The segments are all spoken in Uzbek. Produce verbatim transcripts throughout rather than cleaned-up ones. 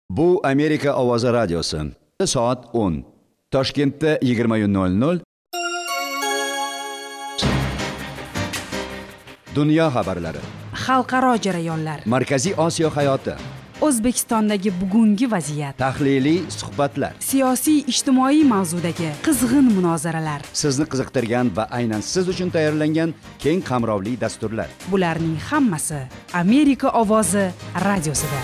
Bu Amerika Ovozi radiosi. Soat o'n. Toshkentda yigirma nol nol. Dunyo xabarlari. Xalqaro jarayonlar. Markaziy Osiyo hayoti. O'zbekistondagi bugungi vaziyat. Tahliliy suhbatlar. Siyosiy ijtimoiy mavzudagi qizg'in munozaralar. Sizni qiziqtirgan va aynan siz uchun tayyorlangan keng qamrovli dasturlar. Bularning hammasi Amerika Ovozi radiosida.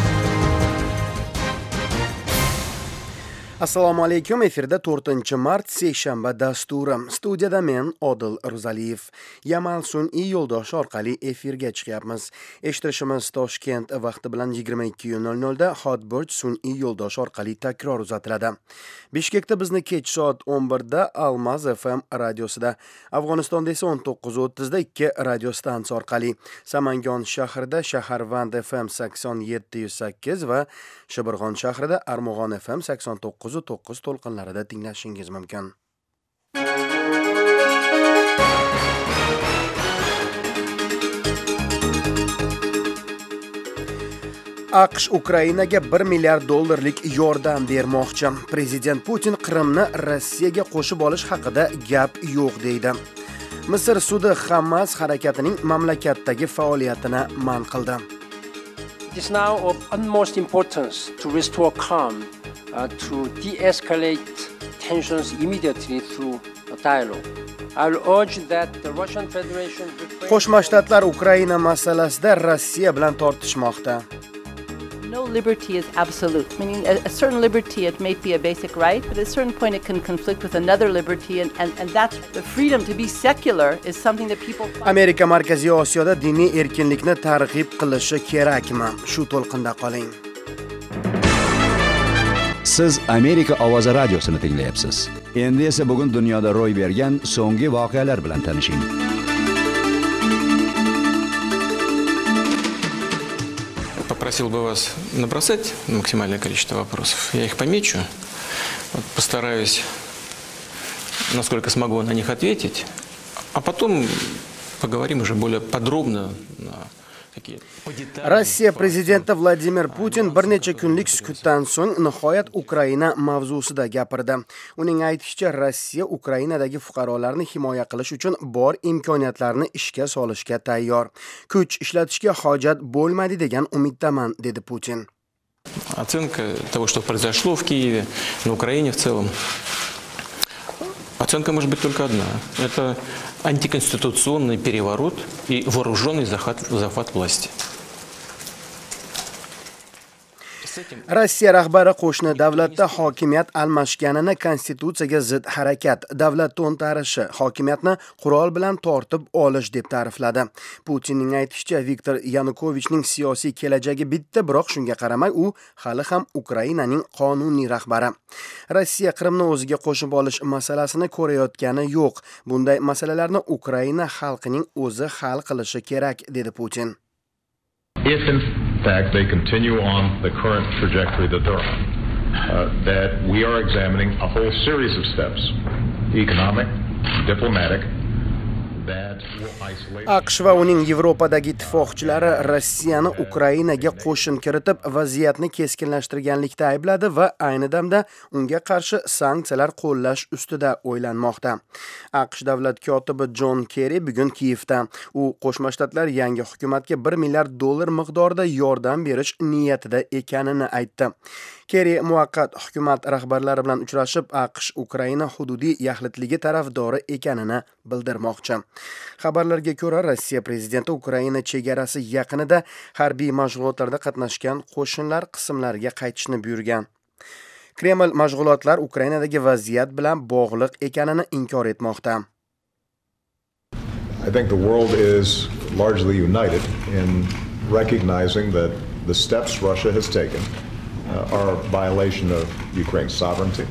Assalomu alaykum, efirda to'rtinchi mart seshanba dasturi. Studiyada men Odil Ro'zaliyev. Yamal sun'iy yo'ldosh orqali efirga chiqyapmiz. Eshitishimiz Toshkent vaqti bilan yigirma ikki nol nol da Hotbird sun'iy yo'ldosh orqali takror uzatiladi. Bishkekda bizni kech soat o'n bir da Almaz F M radiosida, Afg'onistonda esa o'n to'qqiz o'ttiz da ikki radio stansiya orqali, Samangon shahrida Shaharvand F M sakson yetti sakkiz va Shibirg'on shahrida Armug'on F M sakson to'qqiz to'qqiz to'lqinlarida tinglashingiz mumkin. AQSh Ukrainaga bir milliard dollarlik yordam bermoqchi. Prezident Putin Qrimni Rossiyaga qo'shib olish haqida gap yo'q deydi. Misr sudi Hamas harakatining mamlakatdagi faoliyatini man qildi. It is now of utmost importance to restore calm, uh, to de-escalate tensions immediately through a dialogue. I will urge that the Russian Federation Qo'shma Shtatlar Ukraina masalasida Rossiya bilan tortishmoqda. No liberty is absolute, meaning a, a certain liberty, it may be a basic right, but at a certain point it can conflict with another liberty, and, and, and that's the freedom to be secular is something that people find. Amerika Markaziy Osiyoda diniy erkinlikni targ'ib qilishi kerakmi? Shu to'lqinda qoling. Siz Amerika Ovozi radiosini tinglayapsiz. Endi esa bugun dunyoda ro'y bergan so'nggi voqealar bilan tanishing. Попросил бы вас набросать максимальное количество вопросов. Я их помечу. Вот постараюсь, насколько смогу, на них ответить. А потом поговорим уже более подробно на такие детали. Rossiya prezidenti Vladimir Putin bir necha kunlik sukutdan so'ng nihoyat Ukraina mavzusida gapirdi. Uning aytishicha, Rossiya Ukrainadagi fuqarolarni himoya qilish uchun bor imkoniyatlarni ishga solishga tayyor. Kuch ishlatishga hojat bo'lmaydi degan umiddaman, dedi Putin. Оценка того, что произошло в Киеве, на Украине в целом, оценка может быть только одна. Это антиконституционный переворот и вооруженный захват, захват власти. Rossiya rahbari qo'shni davlatda hokimiyat almashganini konstitutsiyaga zid harakat, davlat to'ntarishi, hokimiyatni qurol bilan tortib olish deb ta'rifladi. Putinning aytishicha, Viktor Yanukovichning siyosiy kelajagi bitta, biroq shunga qaramay u hali ham Ukrainaning qonuniy rahbari. Rossiya Qrimni o'ziga qo'shib olish masalasini ko'rayotgani yo'q. Bunday masalalarni Ukraina xalqining o'zi hal qilishi kerak, dedi Putin. If in fact they continue on the current trajectory that they're on, uh, that we are examining a whole series of steps, economic, diplomatic, that will isolate. AQSh va uning Yevropadagi ittifoqchilari Rossiyani Ukrainaga qo'shin kiritib, vaziyatni keskinlashtirganlikda aybladi va ayni damda unga qarshi sanksiyalar qo'llash ustida o'ylanmoqda. AQSh davlat kotibi John Kerry bugun Kiyevda. U Qo'shma Shtatlar yangi hukumatga bir milliard dollar miqdorida yordam berish niyatida ekanini aytdi. Kerry muvaqqat hukumat rahbarlari bilan uchrashib, AQSh Ukraina hududiy yaxlitligi tarafdori ekanini bildirmoqchi. Xabarlarga ko'ra, Rossiya prezidenti Ukraina chegarasi yaqinida harbiy mashg'ulotlarda qatnashgan qo'shinlar qismlariga qaytishni buyurgan. Kreml mashg'ulotlar Ukrainadagi vaziyat bilan bog'liq ekanini inkor etmoqda. I think the world is largely united in recognizing that the steps Russia has taken uh, are a violation of Ukraine's sovereignty.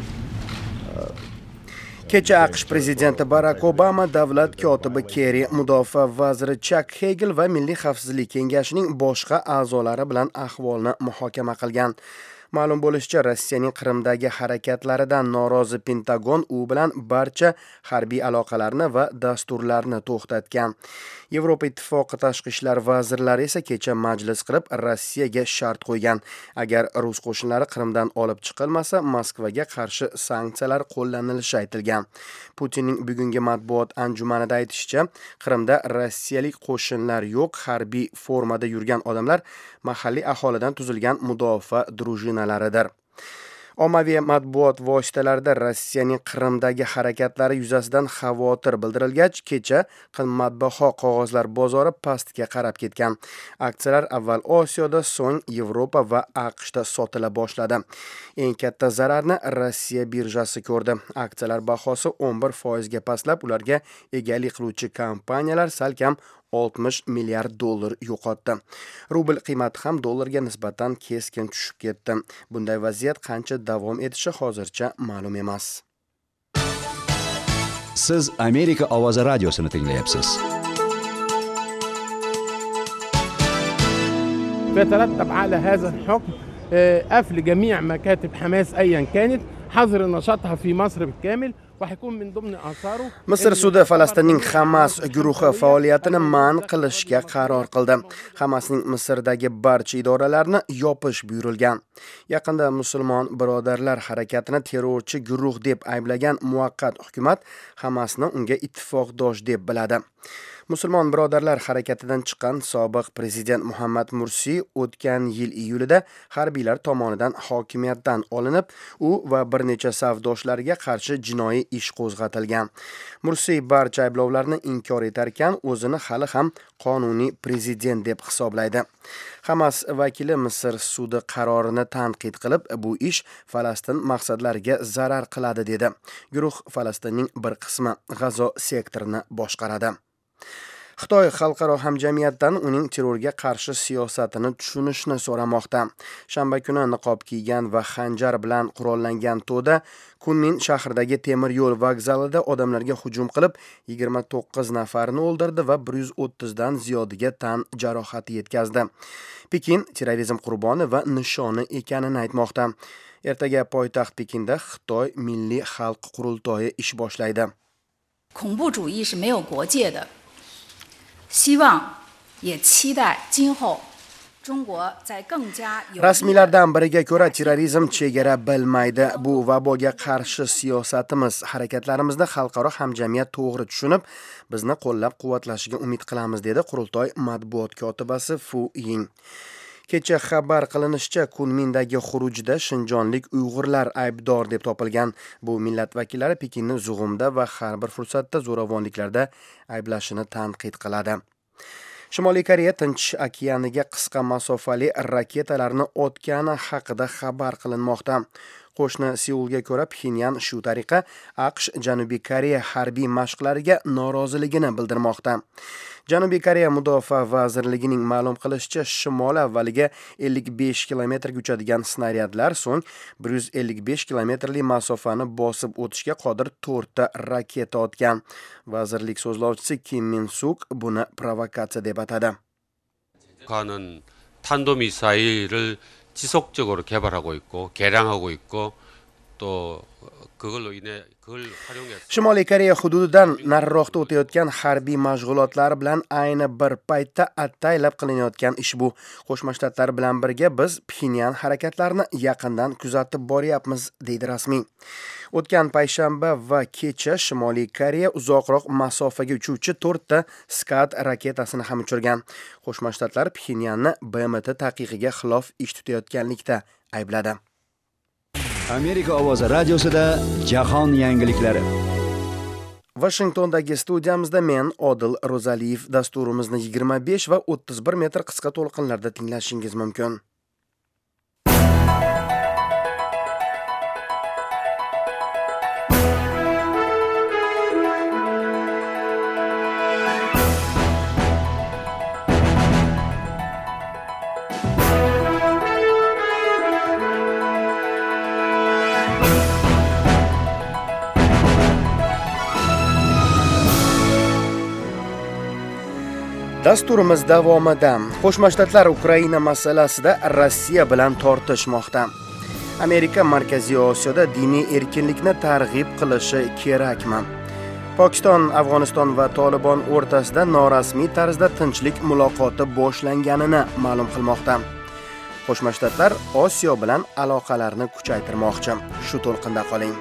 Kecha AQSh prezidenti Barack Obama, davlat kotibi Kerry, mudofaa vaziri Chuck Hagel va Milliy xavfsizlik kengashining boshqa a'zolari bilan ahvolni muhokama qilgan. Ma'lum bo'lishicha, Rossiyaning Qrimdagi harakatlaridan norozi Pentagon u bilan barcha harbiy aloqalarni va dasturlarni to'xtatgan. Yevropa Ittifoqi tashqi ishlar vazirlari esa kecha majlis qilib Rossiyaga shart qo'ygan. Agar rus qo'shinlari Qrimdan olib chiqilmasa, Moskvaga qarshi sanksiyalar qo'llanilishi aytilgan. Putinning bugungi matbuot anjumanida aytishicha, Qrimda rossiyalik qo'shinlar yo'q, harbiy formada yurgan odamlar mahalliy aholidan tuzilgan mudofaa drujinalaridir. Ommaviy matbuot vositalarida Rossiyaning Qrimdagi harakatlari yuzasidan xavotir bildirilgach, kecha qimmatbaho qog'ozlar bozori pastga qarab ketgan. Aksiyalar avval Osiyoda, so'ng Yevropa va AQShda sotila boshladi. Eng katta zararni Rossiya birjasi ko'rdi. Aksiyalar bahosi o'n bir foizga pastlab, ularga egalik qiluvchi kompaniyalar salkam oltmish milliard dollar yo'qotdi. Rubl qiymati ham dollarga nisbatan keskin tushib ketdi. Bunday vaziyat qancha davom etishi hozircha ma'lum emas. Siz Amerika ovozi radiosini tinglayapsiz. يترتب على هذا الحكم قفل جميع مكاتب حماس أيا كانت، حظر نشاطها في مصر بالكامل. Misr sudi Falastinning Hamas guruhi faoliyatini man qilishga qaror qildi. Hamasning Misrdagi barcha idoralarni yopish buyurilgan. Yaqinda musulmon birodarlar harakatini terrorchi guruh deb ayblagan muvaqqat hukumat Hamasni unga ittifoqdosh deb biladi. Musulmon birodarlar harakatidan chiqqan sobiq prezident Muhammad Mursi o'tgan yil iyulida harbiylar tomonidan hokimiyatdan olinib, u va bir necha safdoshlariga qarshi jinoiy ish qo'zg'atilgan. Mursi barcha ayblovlarni inkor etar ekan, o'zini hali ham qonuniy prezident deb hisoblaydi. Hamas vakili Misr sudi qarorini tanqid qilib, bu ish Falastin maqsadlariga zarar qiladi dedi. Guruh Falastinning bir qismi G'azo sektorini boshqaradi. Xitoy xalqaro hamjamiyatdan uning terrorga qarshi siyosatini tushunishni so'ramoqda. Shanba kuni niqob kiygan va xanjar bilan qurollangan to'da Kunmin shahridagi temir yo'l vokzalida odamlarga hujum qilib, yigirma to'qqiz nafarni o'ldirdi va bir yuz o'ttiz dan ziyodiga tan jarohati yetkazdi. Pekin terrorizm qurboni va nishoni ekanini aytmoqda. Ertaga poytaxt Pekinda Xitoy Milliy xalq qurultoyi ish boshlaydi. 恐怖主义是没有国界的，希望也期待今后中国在更加有 Rasmiylardan biriga ko'ra terrorizm chegara bilmaydi. Bu vaboga qarshi siyosatimiz, harakatlarimizni xalqaro hamjamiyat to'g'ri tushunib, bizni qo'llab-quvvatlashiga umid qilamiz, dedi qurultoy matbuot kotibasi Fu Ying. Kecha xabar qilinishicha, Kunmindagi xurujda shinjonlik Uyg'urlar aybdor deb topilgan. Bu millat vakillari Pekinni zug'umda va har bir fursatda zo'ravonliklarda ayblashini tanqid qiladi. Shimoliy Koreya Tinch okeaniga qisqa masofali raketalarni otgani haqida xabar qilinmoqda. Qo'shni Seulga ko'ra, Pxenyan shu tariqa AQSh Janubiy Koreya harbiy mashqlariga noroziligini bildirmoqda. Janubiy Koreya Mudofaa vazirligining ma'lum qilishicha, shimol avvaliga ellik besh kilometrga uchadigan snaryadlar, so'ng bir yuz ellik besh kilometrli masofani bosib o'tishga qodir to'rtta raketa otgan. Vazirlik so'zlovchisi Kim Min-suk buni provokatsiya deb atadi. 북한은 탄도미사일을 지속적으로 개발하고 있고 개량하고 있고 또 그걸로 인해 그걸 활용해서 Shimoliy Koreya hududidan nariroqda o'tayotgan harbiy mashg'ulotlari bilan ayni bir paytda ataylab qilinayotgan ish bu. Qo'shma Shtatlar bilan birga biz Pxenyan harakatlarini yaqindan kuzatib boryapmiz, deydi rasmiy. O'tgan payshanba va kecha Shimoliy Koreya uzoqroq masofaga uchuvchi to'rtta Scud raketasini ham uchirgan. Qo'shma Shtatlar Pxenyanni B M T taqiqiga xilof ish tutayotganlikda aybladi. Amerika ovozi radiosida jahon yangiliklari. Washingtondagi studiyamizda men Odil Ro'zaliyev. Dasturimizni yigirma besh va o'ttiz bir metr qisqa to'lqinlarda tinglashingiz mumkin. Dasturimiz davomida Qo'shma Shtatlar Ukraina masalasida Rossiya bilan tortishmoqda. Amerika Markaziy Osiyoda diniy erkinlikni targ'ib qilishi kerakmi? Pokiston, Afg'oniston va Tolibon o'rtasida norasmiy tarzda tinchlik muloqoti boshlanganini ma'lum qilmoqda. Qo'shma Shtatlar Osiyo bilan aloqalarni kuchaytirmoqchi. Shu to'lqinda qoling.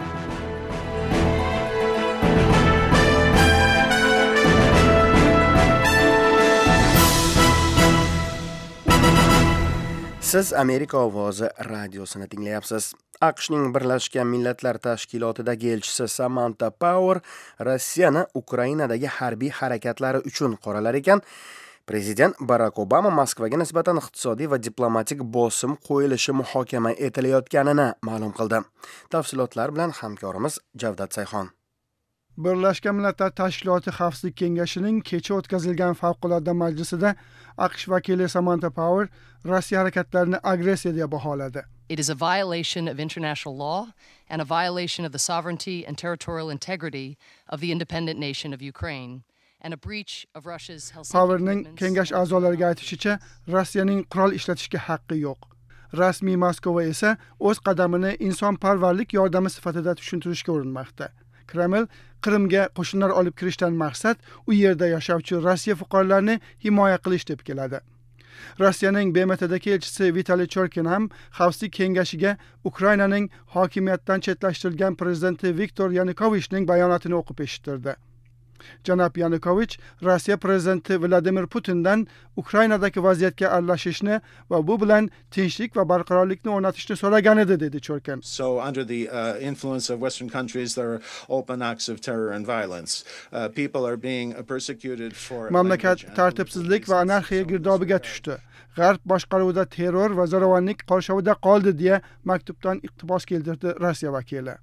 Siz Amerika ovozi radiosini tinglayapsiz. AQShning Birlashgan Millatlar Tashkilotidagi elchisi Samantha Power Rossiyani Ukrainadagi harbiy harakatlari uchun qoralar ekan. Prezident Barack Obama Moskvaga nisbatan iqtisodiy va diplomatik bosim qo'yilishi muhokama etilayotganini ma'lum qildi. Tafsilotlar bilan hamkorimiz Javdat Sayxon. Birlashgan Millatlar Tashkiloti Xavfsizlik Kengashining kecha o'tkazilgan favqulodda majlisida AQSh vakili Samantha Power Rossiya harakatlarini agressiya deb baholadi. It is a violation of international law and a violation of the sovereignty and territorial integrity of the independent nation of Ukraine and a breach of Russia's Helsinki Powerning kengash a'zolariga aytishicha, Rossiyaning qurol ishlatishga haqqi yo'q. Rasmiy Moskva esa o'z qadamini insonparvarlik yordami sifatida tushuntirishga urinmoqda. Kreml Qrimga qo'shinlar olib kirishdan maqsad u yerda yashovchi Rossiya fuqarolarini himoya qilish deb keladi. Rossiyaning B M Tdagi elchisi Vitaliy Chorkin ham Xavfsizlik kengashiga Ukrainaning hokimiyatdan chetlashtirilgan prezidenti Viktor Yanukovichning bayonotini o'qib eshittirdi. Janob Yanukovich Rossiya prezidenti Vladimir Putindan Ukrainadagi vaziyatga aralashishni va bu bilan tinchlik va barqarorlikni o'rnatishni so'ragan edi, dedi Chorkin. So under the uh, influence of Western countries there are open acts of terror and violence. Uh, people are being persecuted for Mamlakat tartibsizlik va anarxiya girdobiga tushdi. G'arb boshqaruvida terror va zo'ravonlik qorshovida qoldi deya maktubdan iqtibos keltirdi Rossiya vakili.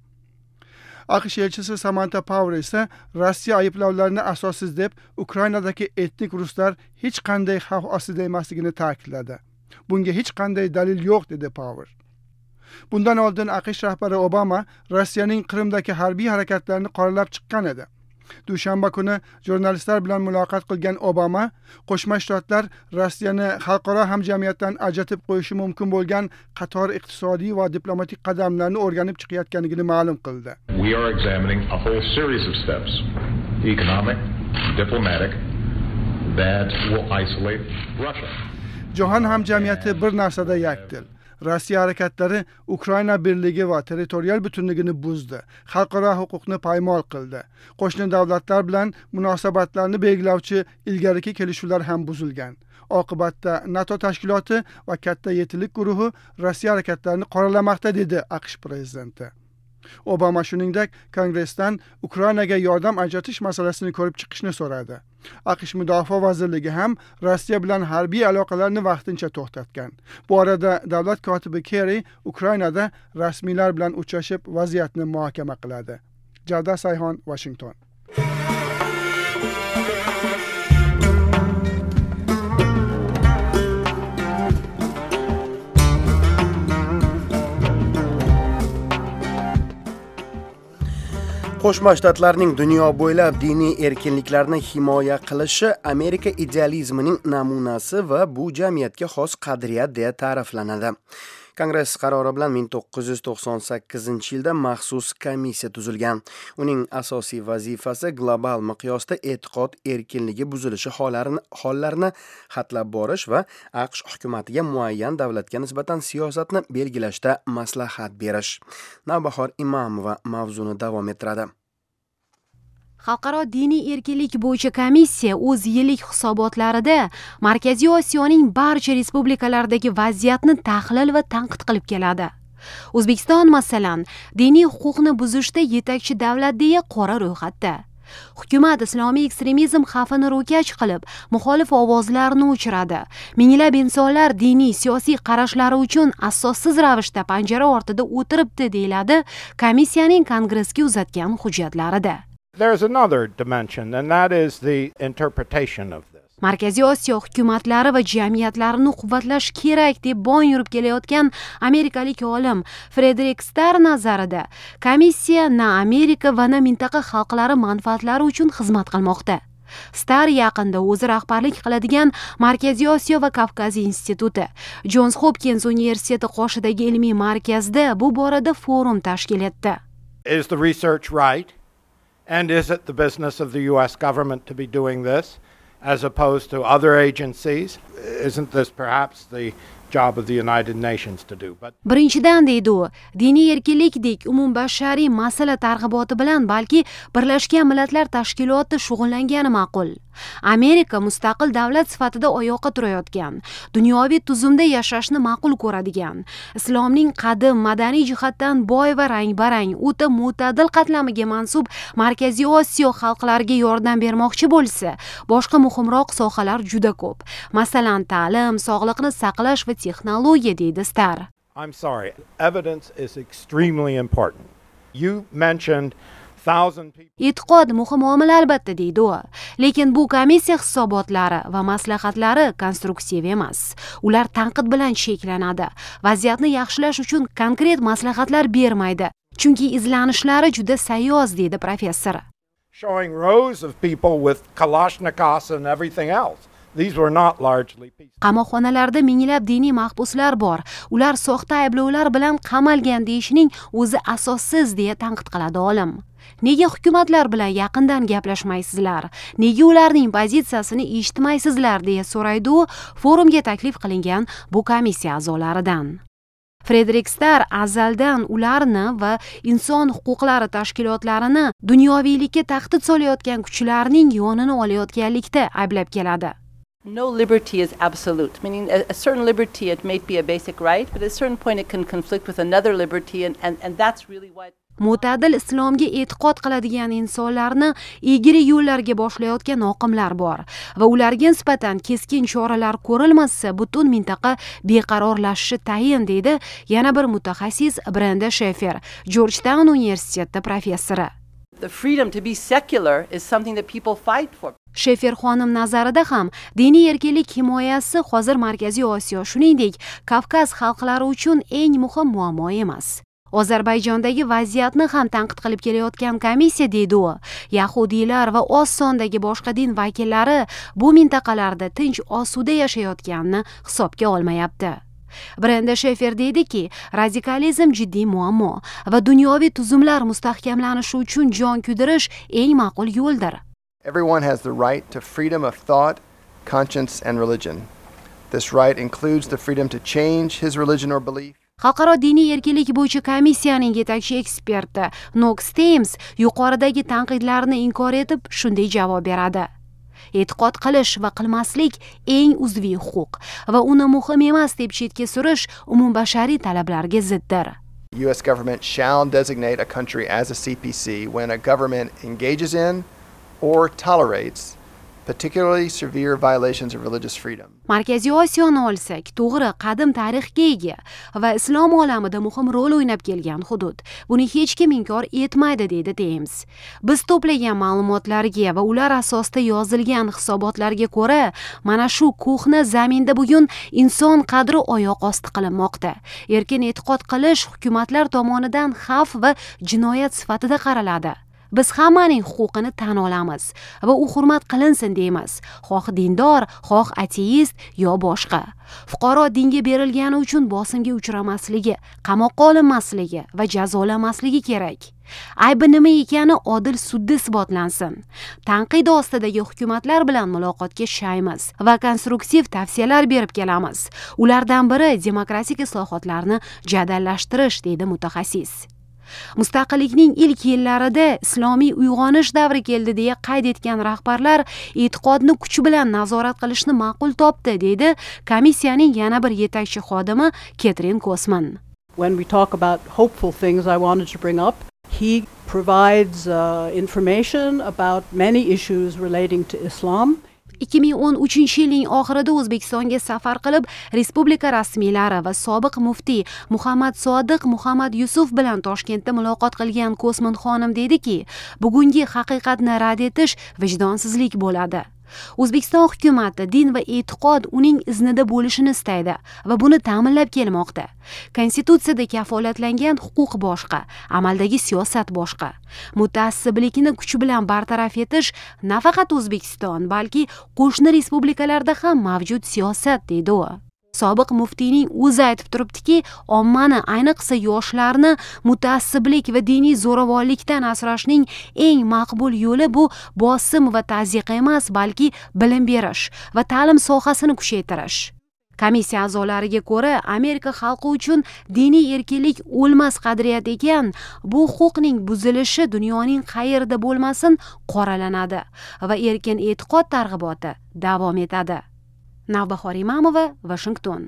AQSh elchisi Samantha Power esa Rossiya ayblovlarini asossiz deb Ukrainadagi etnik ruslar hech qanday xavf ostida emasligini ta'kidladi. Bunga hech qanday dalil yo'q, dedi Power. Bundan oldin AQSh rahbari Obama Rossiyaning Qrimdagi harbiy harakatlarini qoralab chiqqan edi. Dushanba kuni jurnalistlar bilan muloqot qilgan Obama Qo'shma Shtatlar Rossiyani xalqaro hamjamiyatdan ajratib qo'yishi mumkin bo'lgan qator iqtisodiy va diplomatik qadamlarni o'rganib chiqayotganligini ma'lum qildi. We are examining a whole series of steps, economic, diplomatic, that will isolate Russia. Jahon hamjamiyati bir narsada yakdil. Rossiya harakatlari Ukraina birligi va territorial butunligini buzdi, xalqaro huquqni paymol qildi. Qo'shni davlatlar bilan munosabatlarni belgilovchi ilgarigi kelishuvlar ham buzilgan. Oqibatda NATO tashkiloti va katta yettilik guruhi Rossiya harakatlarini qoralamoqda, dedi AQSh prezidenti. Obama shuningdek Kongressdan Ukrainaga yordam ajratish masalasini ko'rib chiqishni so'radi. AQSh Mudofaa vazirligi ham Rossiya bilan harbiy aloqalarni vaqtincha to'xtatgan. Bu orada davlat kotibi Kerry Ukrainada rasmiylar bilan uchrashib vaziyatni muhokama qiladi. Javdat Sayxon, Washington. Qo'shma Shtatlarning dunyo bo'ylab diniy erkinliklarni himoya qilishi Amerika idealizmining namunasi va bu jamiyatga xos qadriyat deya ta'riflanadi. Kongress qarori bilan ming to'qqiz yuz to'qson sakkizinchi yilda maxsus komissiya tuzilgan. Uning asosiy vazifasi global miqyosda e'tiqod erkinligi buzilishi hollarini hollarini xatlab borish va AQSh hukumatiga muayyan davlatga nisbatan siyosatni belgilashda maslahat berish. Navbahor Imomova mavzuni davom ettiradi. Xalqaro diniy erkinlik bo'yicha komissiya o'z yillik hisobotlarida Markaziy Osiyoning barcha respublikalaridagi vaziyatni tahlil va tanqid qilib keladi. O'zbekiston masalan, diniy huquqni buzishda yetakchi davlat deya qora ro'yxatda. Hukumat islomiy ekstremizm xavfini ro'kach qilib, muxolif ovozlarni o'chiradi. Minglab insonlar diniy siyosiy qarashlari uchun asossiz ravishda panjara ortida o'tiribdi, deyiladi komissiyaning Kongressga uzatgan hujjatlarida. There's another dimension, and that is the interpretation of this. Markaziy Osiyo hukumatlari va jamiyatlarini quvvatlash kerak deb bon yurib kelayotgan amerikalik olim Frederick Starr nazarida, komissiya na Amerika va na mintaqa xalqlari manfaatlari uchun xizmat qilmoqda. Star yaqinda o'zi rahbarlik qiladigan Markaziy Osiyo va Kavkaz instituti, Johns Hopkins universiteti qoshidagi ilmiy markazda bu borada forum tashkil etdi. Is the research right? And is it the business of the U S government to be doing this as opposed to other agencies? Isn't this perhaps the job of the United Nations to do? But Birinchidan deydi u, diniy erkinlikdek umumbashariy masala targ'iboti bilan balki Birlashgan Millatlar Tashkiloti shug'ullangani ma'qul. Amerika mustaqil davlat sifatida oyoqqa turayotgan, dunyoviy tuzumda yashashni ma'qul ko'radigan, islomning qadim madaniy jihatdan boy va rang-barang, o'ta mo'tadil qatlamiga mansub Markaziy Osiyo xalqlariga yordam bermoqchi bo'lsa, boshqa muhimroq sohalar juda ko'p. Masalan, ta'lim, sog'liqni saqlash va texnologiya, deydi Star. I'm sorry, evidence is extremely important. You mentioned E'tiqod muhim omil albatta, deydi u. Lekin bu komissiya hisobotlari va maslahatlari konstruktiv emas. Ular tanqid bilan cheklanadi. Vaziyatni yaxshilash uchun konkret maslahatlar bermaydi. Chunki izlanishlari juda sayyoz, deydi professor. Showing rows of people with Kalashnikovs and everything else. These were not largely peaceful. Qamoqxonalarda minglab diniy mahbuslar bor. Ular soxta ayblovlar bilan qamalgan deyishning o'zi asossiz, deya tanqid qiladi olim. Nega hukumatlar bilan yaqindan gaplashmaysizlar? Nega ularning pozitsiyasini eshitmaysizlar, deya so'raydi u forumga taklif qilingan bu komissiya a'zolaridan. Frederick Starr azaldan ularni va inson huquqlari tashkilotlarini dunyoviylikka tahdid solayotgan kuchlarning yonini olayotganlikda ayblab keladi. No liberty is absolute, meaning a, a certain liberty, it may be a basic right, but at a certain point it can conflict with another liberty, and, and, and that's really why... Mo'tadil islomga e'tiqod qiladigan insonlarni egri yo'llarga boshlayotgan oqimlar bor va ularga nisbatan keskin choralar ko'rilmasa butun mintaqa beqarorlashishi tayin, deydi yana bir mutaxassis Brenda Sheffer, Georgetown universitetida professori. The freedom to be secular is something that people fight for. Shefer xonim nazarida ham diniy erkinlik himoyasi hozir Markaziy Osiyo, shuningdek Kavkaz xalqlari uchun eng muhim muammo emas. Ozarbayjondagi vaziyatni ham tanqid qilib kelayotgan komissiya, deydi u, yahudiylar va oz sondagi boshqa din vakillari bu mintaqalarda tinch osuda yashayotganini hisobga olmayapti. Brenda Sheffer deydiki, radikalizm jiddiy muammo va dunyoviy tuzumlar mustahkamlanishi uchun jon kuydirish eng ma'qul yo'ldir. Everyone has the right to freedom of thought, conscience and religion. This right includes the freedom to change his religion or belief. Xalqaro diniy erkinlik bo'yicha komissiyaning yetakchi eksperti Knox Thames yuqoridagi tanqidlarni inkor etib shunday javob beradi. E'tiqod qilish va qilmaslik eng uzviy huquq va uni muhim emas deb chetga surish umumbashariy talablarga ziddir. U S government shall designate a country as a C P C when a government engages in or tolerates particularly severe violations of religious freedom. Markaziy Osiyoni olsak, to'g'ri, qadim tarixga ega va islom olamida muhim rol o'ynab kelgan hudud. Buni hech kim inkor etmaydi, deydi Thames. Biz to'plagan ma'lumotlarga va ular asosida yozilgan hisobotlarga ko'ra, mana shu ko'hna zaminda bugun inson qadri oyoq osti qilinmoqda. Erkin e'tiqod qilish hukumatlar tomonidan xavf va jinoyat sifatida qaraladi. Biz hammaning huquqini tan olamiz va u hurmat qilinsin deymiz, xoh dindor, xoh ateist yo boshqa. Fuqaro dinga berilgani uchun bosimga uchramasligi, qamoqqa olinmasligi va jazolanmasligi kerak. Aybi nima ekani odil sudda isbotlansin. Tanqid ostidagi hukumatlar bilan muloqotga shaymiz va konstruktiv tavsiyalar berib kelamiz. Ulardan biri demokratik islohotlarni jadallashtirish, deydi mutaxassis. Mustaqillikning ilk yillarida islomiy uyg'onish davri keldi deya qayd etgan rahbarlar e'tiqodni kuch bilan nazorat qilishni ma'qul topdi, deydi komissiyaning yana bir yetakchi xodimi Catherine Kosman. When we talk about hopeful things I wanted to bring up, he provides uh, information about many issues relating to Islam. ikki ming o'n uchinchi yilning oxirida O'zbekistonga safar qilib, respublika rasmiylari va sobiq muftiy Muhammad Sodiq Muhammad Yusuf bilan Toshkentda muloqot qilgan Kosman xonim deydiki, bugungi haqiqatni rad etish vijdonsizlik bo'ladi. O'zbekiston hukumati din va e'tiqod uning iznida bo'lishini istaydi va buni ta'minlab kelmoqda. Konstitutsiyada kafolatlangan huquq boshqa, amaldagi siyosat boshqa. Mutaassiblikni kuch bilan bartaraf etish nafaqat O'zbekiston, balki qo'shni respublikalarda ham mavjud siyosat, deydi u. Sobiq muftiyning o'zi aytib turibdiki, ommani, ayniqsa yoshlarni mutaassiblik va diniy zo'ravonlikdan asrashning eng maqbul yo'li bu bosim va tazyiq emas, balki bilim berish va ta'lim sohasini kuchaytirish. Komissiya a'zolariga ko'ra, Amerika xalqi uchun diniy erkinlik o'lmas qadriyat ekan, bu huquqning buzilishi dunyoning qayerida bo'lmasin qoralanadi va erkin e'tiqod targ'iboti davom etadi. Navbahor Imamova, Washington.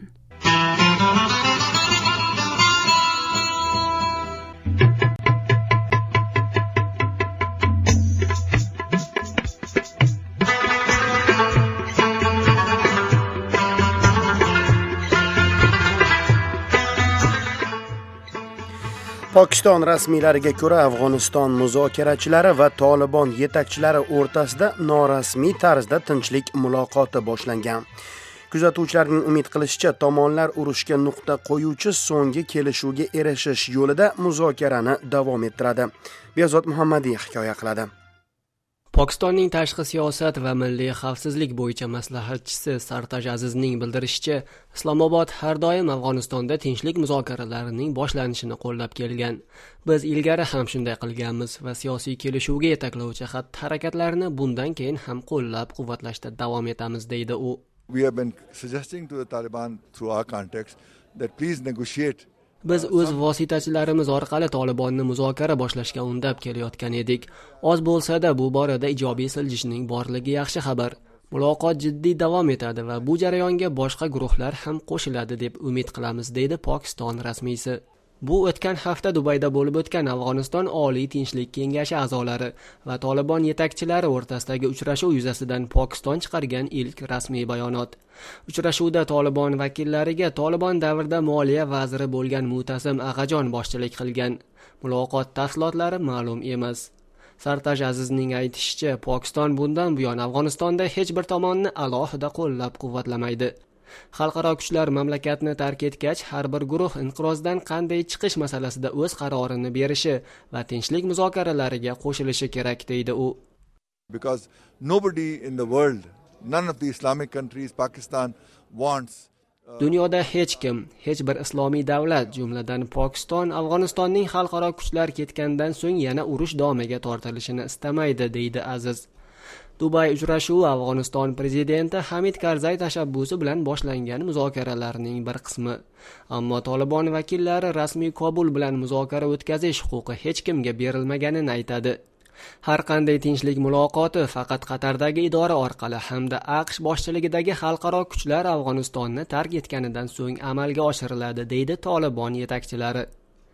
Pokiston rasmiylariga ko'ra, Afg'oniston muzokarachilari va Tolibon yetakchilari o'rtasida norasmiy tarzda tinchlik muloqoti boshlangan. Kuzatuvchilarning umid qilishicha, tomonlar urushga nuqta qo'yuvchi so'nggi kelishuvga erishish yo'lida muzokarani davom ettiradi. Behzod Muhammadiy hikoya qiladi. Pokistonning tashqi siyosat va milliy xavfsizlik bo'yicha maslahatchisi Sartaj Azizning bildirishicha, Islomobod har doim Afg'onistonda tinchlik muzokaralarining boshlanishini qo'llab kelgan. Biz ilgari ham shunday qilganmiz va siyosiy kelishuvga yetaklovchi xatti-harakatlarni bundan keyin ham qo'llab-quvvatlashda davom etamiz, deydi u. We have been suggesting to the Taliban through our context that please negotiate. Biz o'z vositachilarimiz orqali Tolibonni muzokara boshlashga undab kelayotgan edik. Oz bo'lsa-da bu borada ijobiy siljishning borligi yaxshi xabar. Muloqot jiddiy davom etadi va bu jarayonga boshqa guruhlar ham qo'shiladi deb umid qilamiz, deydi Pokiston rasmiysi. Bu o'tgan hafta Dubayda bo'lib o'tgan Afg'oniston Oliy tinchlik kengashi a'zolari va Tolibon yetakchilari o'rtasidagi uchrashuv yuzasidan Pokiston chiqargan ilk rasmiy bayonot. Uchrashuvda Tolibon vakillariga Tolibon davrida moliya vaziri bo'lgan Mu'tasim Ag'ajon boshchilik qilgan. Muloqot tafsilotlari ma'lum emas. Sartaj Azizning aytishicha, Pokiston bundan buyon Afg'onistonda hech bir tomonni alohida qo'llab-quvvatlamaydi. Xalqaro kuchlar mamlakatni tark etgach, har bir guruh inqirozdan qanday chiqish masalasida o'z qarorini berishi va tinchlik muzokaralariga qo'shilishi kerak, deydi u. Because nobody in the world, none of the Islamic countries, Pakistan wants Dunyoda hech kim, hech bir islomiy davlat, jumladan Pokiston, Afg'onistonning xalqaro kuchlar ketgandan so'ng yana urush domiga tortilishini istamaydi, deydi Aziz. Dubay uchrashuvi Afg'oniston prezidenti Hamid Karzay tashabbusi bilan boshlangan muzokaralarning bir qismi. Ammo Tolibon vakillari rasmiy Kobul bilan muzokara o'tkazish huquqi hech kimga berilmaganini aytadi. Har qanday tinchlik muloqoti faqat Qatardagi idora orqali hamda AQSh boshchiligidagi xalqaro kuchlar Afg'onistonni tark etganidan so'ng amalga oshiriladi, deydi Tolibon yetakchilari.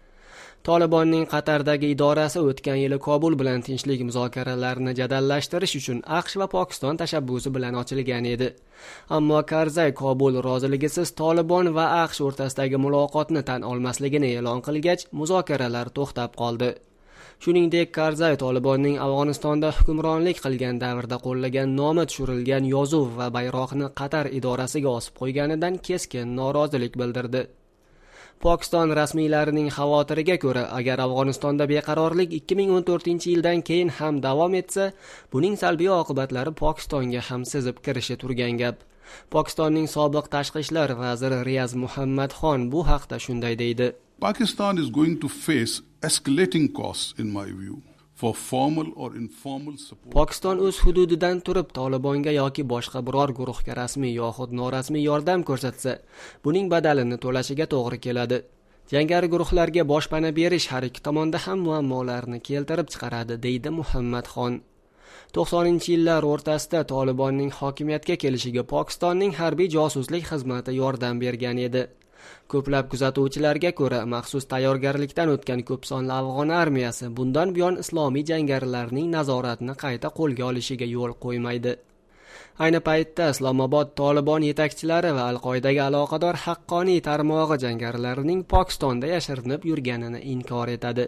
Tolibonning Qatardagi idorasi o'tgan yili Kobul bilan tinchlik muzokaralarini jadallashtirish uchun AQSh va Pokiston tashabbusi bilan ochilgan edi. Ammo Karzay Kobul roziligisiz Tolibon va AQSh o'rtasidagi muloqotni tan olmasligini e'lon qilgach, muzokaralar to'xtab qoldi. Shuningdek, Karzay Tolibonning Afg'onistonda hukmronlik qilgan davrda qo'llagan nomi tushirilgan yozuv va bayroqni Qatar idorasiga osib qo'yganidan keskin norozilik bildirdi. Pokiston rasmiylarining xavotiriga ko'ra, agar Afg'onistonda beqarorlik ikki ming o'n to'rtinchi yildan keyin ham davom etsa, buning salbiy oqibatlari Pokistonga ham sezib kirishi turgan gap. Pokistonning sobiq tashqi ishlar vaziri Riyaz Muhammad Xon bu haqda shunday deydi. Pakistan is going to face escalating costs in my view for formal or informal support. Pokiston o'z hududidan turib Tolibonga yoki boshqa biror guruhga rasmiy yoxud norasmiy yordam ko'rsatsa, buning badalini to'lashiga to'g'ri keladi. Jangari guruhlarga boshpana berish har ikki tomonda ham muammolarni keltirib chiqaradi, deydi Muhammad Xon. to'qsoninchi yillar o'rtasida Tolibonning hokimiyatga kelishiga Pokistonning harbiy josuslik xizmati yordam bergan edi. Ko'plab kuzatuvchilarga ko'ra, maxsus tayyorgarlikdan o'tgan ko'p sonli Afg'on armiyasi bundan buyon islomiy jangarilarning nazoratini qayta qo'lga olishiga yo'l qo'ymaydi. Ayni paytda Islomobod Tolibon yetakchilari va Al-Qoidaga aloqador haqqoniy tarmog'i jangarilarining Pokistonda yashirinib yurganini inkor etadi.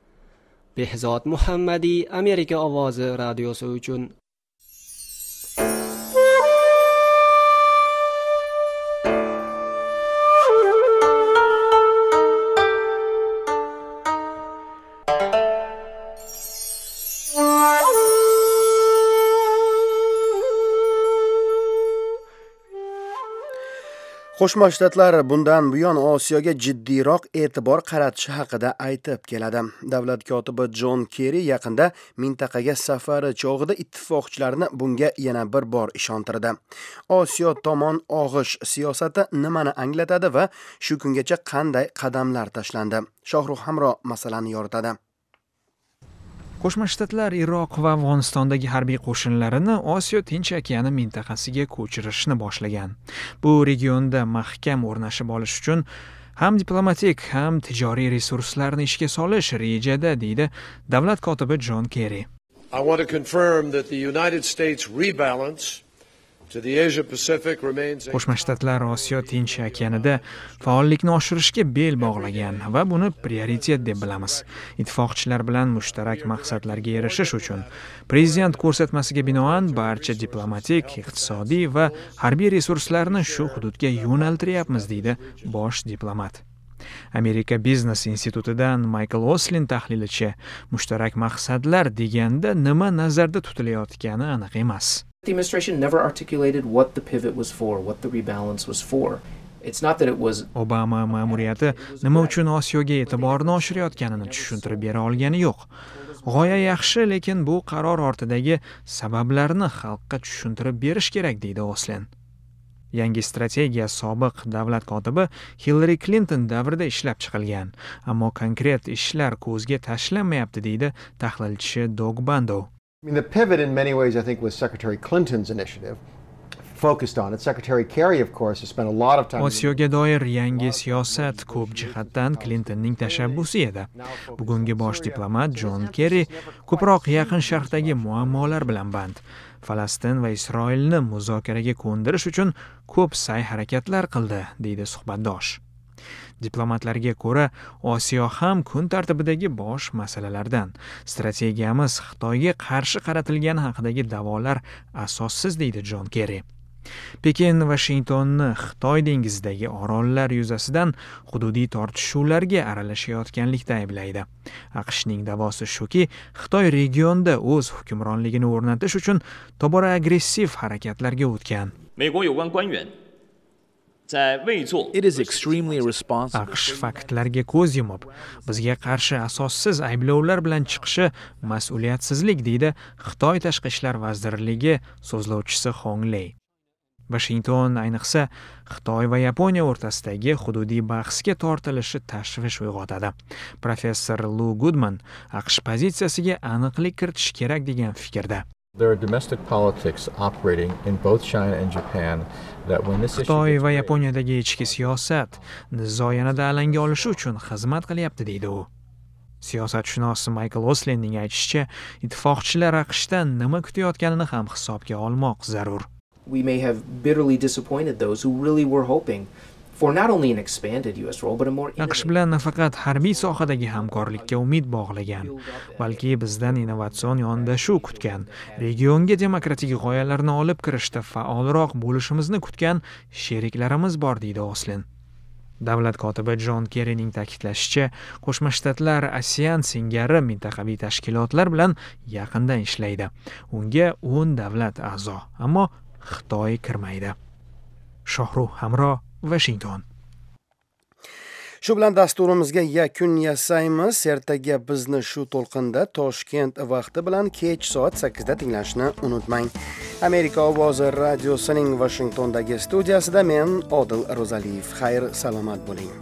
Behzod Muhammadiy, Amerika ovozi radiosi uchun. Qo'shma Shtatlar bundan buyon Osiyoga jiddiyroq e'tibor qaratishi haqida aytib keladi. Davlat kotibi Jon Kerri yaqinda mintaqaga safari chog'ida ittifoqchilarni bunga yana bir bor ishontirdi. Osiyo tomon og'ish siyosati nimani anglatadi va shu kungacha qanday qadamlar tashlandi? Shohruh Hamro masalani yoritadi. Qo'shma Shtatlar Iroq va Afg'onistondagi harbiy qo'shinlarini Osiyo Tinch okeani mintaqasiga ko'chirishni boshlagan. Bu regionda mahkam o'rnashib olish uchun ham diplomatik, ham tijoriy resurslarni ishga solish rejada, deydi davlat kotibi Jon Kerri. I want to confirm that the United States rebalance to the Asia Pacific remains a... Qo'shma Shtatlar Osiyo Tinch okeanida faollikni oshirishga bel bog'lagan va buni prioritet deb bilamiz. Ittifoqchilar bilan mushtarak maqsadlarga erishish uchun prezident ko'rsatmasiga binoan barcha diplomatik, iqtisodiy va harbiy resurslarni shu hududga yo'naltiryapmiz, deydi bosh diplomat. Amerika Biznes institutidan Michael Oslin tahlilchi, mushtarak maqsadlar deganda nima nazarda tutilayotgani aniq emas. The administration never articulated what the pivot was for, what the rebalance was for. It's not that it was Obama ma'muriyati nima uchun Osiyoga e'tiborni oshirayotganini tushuntirib bera olgani yo'q. G'oya yaxshi, lekin bu qaror ortidagi sabablarni xalqqa tushuntirib berish kerak, deydi Oslin. Yangi strategiya sobiq davlat kotibi Hillary Clinton davrida ishlab chiqilgan, ammo konkret ishlar ko'zga tashlanmayapti, deydi tahlilchi Doug Bandow. I mean, the pivot in many ways, I think, was Secretary Clinton's initiative, focused on it. Secretary Kerry, of course, has spent a lot of time... Osiyoga doir yangi siyosat ko'p jihatdan Clintonning tashabbusi edi. Bugungi bosh diplomat Jon Kerri ko'proq Yaqin Sharqdagi muammolar bilan band. Falastin va Isroilni muzokaraga ko'ndirish uchun ko'p sa'y-harakatlar qildi, deydi suhbatdosh. Diplomatlarga ko'ra, Osiyo ham kun tartibidagi bosh masalalardan. Strategiyamiz Xitoyga qarshi qaratilgani haqidagi da'volar asossiz, deydi Jon Kerri. Pekin Washingtonni Xitoy dengizidagi orollar yuzasidan hududiy tortishuvlarga aralashayotganlikda ayblaydi. AQShning da'vosi shuki, Xitoy regionda o'z hukmronligini o'rnatish uchun tobora agressiv harakatlarga o'tgan. It is extremely irresponsible. AQSh faktlarga ko'z yumib, bizga qarshi asossiz ayblovlar bilan chiqishi mas'uliyatsizlik, deydi Xitoy Tashqi ishlar vazirligi so'zlovchisi Hong Lei. Washington ayniqsa Xitoy va Yaponiya o'rtasidagi hududiy bahsga tortilishi tashvish uyg'otadi. Professor Lou Goodman AQSh pozitsiyasiga aniqlik kiritish kerak degan fikrda. There are domestic politics operating in both China and Japan that when this Xitoy va Yaponiyadagi ichki siyosat nizo yanada alanga olishi uchun xizmat qilyapti, deydi u. Siyosatshunos Michael Oslinning aytishicha, ittifoqchilar AQShdan nima kutayotganini ham hisobga olmoq zarur. We may have bitterly disappointed those who really were hoping for not only an expanded U S role but a more AQSh bilan nafaqat harbiy sohadagi hamkorlikka umid bog'lagan, balki bizdan innovatsion yondashuv kutgan, regionga demokratik g'oyalarni olib kirishda faolroq bo'lishimizni kutgan sheriklarimiz bor, deydi Oslin. Davlat kotibi Jon Kerrining ta'kidlashicha, Qo'shma Shtatlar ASEAN singari mintaqaviy tashkilotlar bilan yaqindan ishlaydi. Unga o'n davlat a'zo, ammo Xitoy kirmaydi. Shohruh Hamro, Washington. Shu bilan dasturimizga yakun yasaymiz. Ertaga bizni shu to'lqinda Toshkent vaqti bilan kech soat sakkizda tinglashni unutmang. Amerika ovozi radiosining Washingtondagi studiyasida men Odil Rozaliyev. Xayr, salomat bo'ling.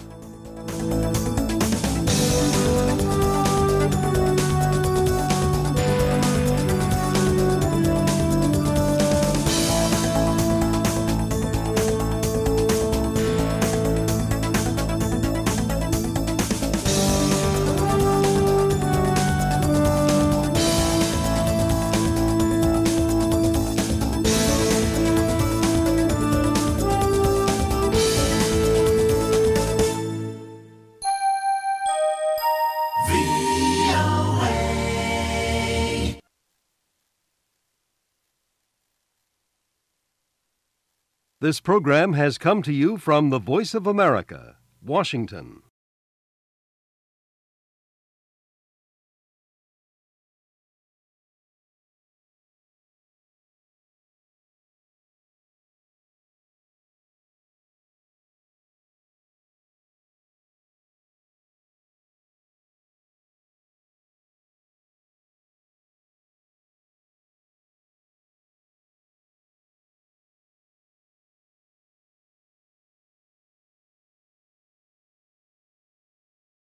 This program has come to you from the Voice of America, Washington.